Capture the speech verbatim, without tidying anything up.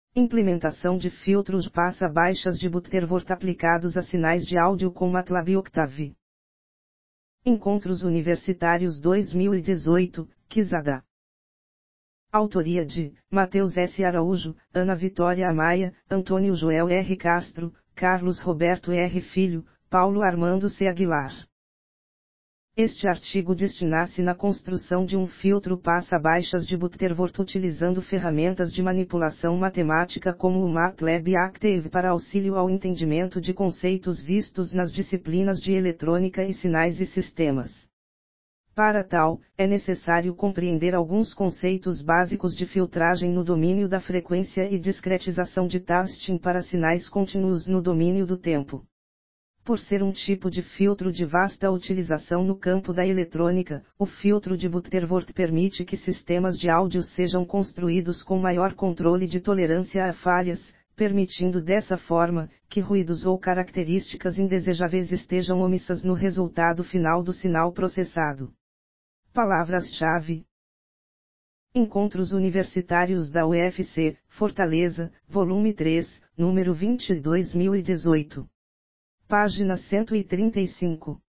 Implementação de filtros passa-baixas de Butterworth aplicados a sinais de áudio com MATLAB e Octave. Encontros Universitários dois mil e dezoito, Quizada. Autoria de Matheus S. Araújo, Ana Vitória Amaya, Antônio Joel R. Castro, Carlos Roberto R. Filho, Paulo Armando C. Aguilar. Este artigo destina-se na construção de um filtro passa-baixas de Butterworth utilizando ferramentas de manipulação matemática como o MATLAB e Octave para auxílio ao entendimento de conceitos vistos nas disciplinas de eletrônica e sinais e sistemas. Para tal, é necessário compreender alguns conceitos básicos de filtragem no domínio da frequência e discretização de testing para sinais contínuos no domínio do tempo. Por ser um tipo de filtro de vasta utilização no campo da eletrônica, o filtro de Butterworth permite que sistemas de áudio sejam construídos com maior controle de tolerância a falhas, permitindo dessa forma, que ruídos ou características indesejáveis estejam omissas no resultado final do sinal processado. Palavras-chave: Encontros Universitários da U F C, Fortaleza, volume três, número vinte, dois mil e dezoito. Página cento e trinta e cinco.